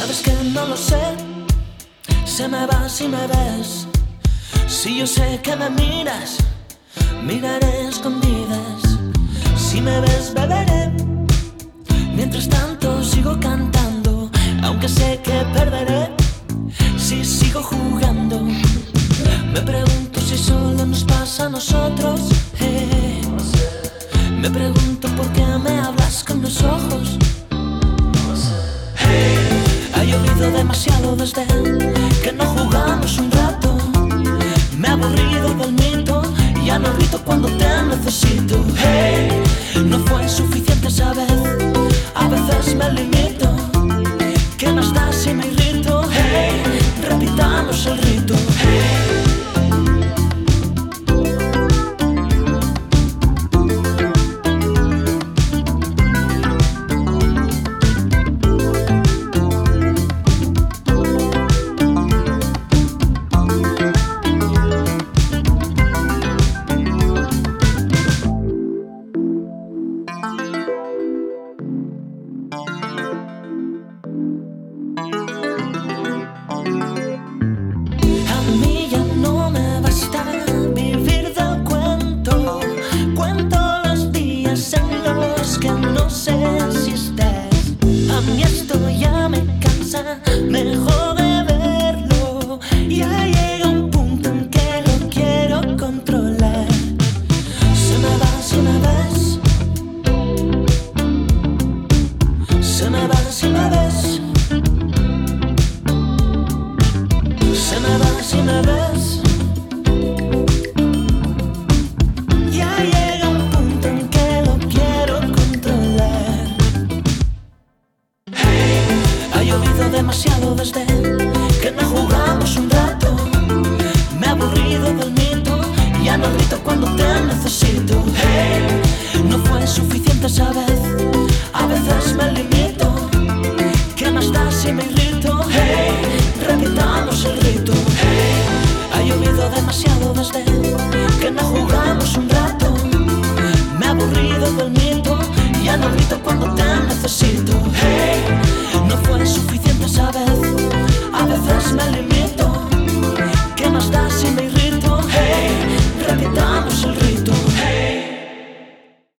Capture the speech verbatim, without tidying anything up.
Sabes que no lo sé, se me va si me ves. Si yo sé que me miras, miraré escondidas. Si me ves, beberé. Mientras tanto sigo cantando, aunque sé que perderé si sigo jugando. Me pregunto si solo nos pasa a nosotros, eh. Me pregunto por qué me hablas con los ojos. Ha llovido demasiado desde que no jugamos un rato. Me he aburrido del mito, ya no grito cuando te necesito. Hey, no fue suficiente esa vez, a veces me limito. ¿Qué más da si me irrito? Hey, repitamos el rito. Hey. Me jode verlo, ya llega un punto en que lo quiero controlar. Se me va si me ves, se me va si me ves, se me va si me ves. Ya llega un punto en que lo quiero controlar. Ha llovido demasiado desde que no jugamos un rato. Me he aburrido del mito, ya no grito cuando te necesito. Hey, no fue suficiente esa vez, a veces me limito. ¿Qué más da si me irrito? Hey, repitamos el rito. Hey, ha llovido demasiado desde que no jugamos un rato. Me he aburrido del mito, ya no grito cuando te necesito. Hey, no fue suficiente esa vez, a veces me limito. ¿Qué más da si me irrito? Hey, repitamos el rito.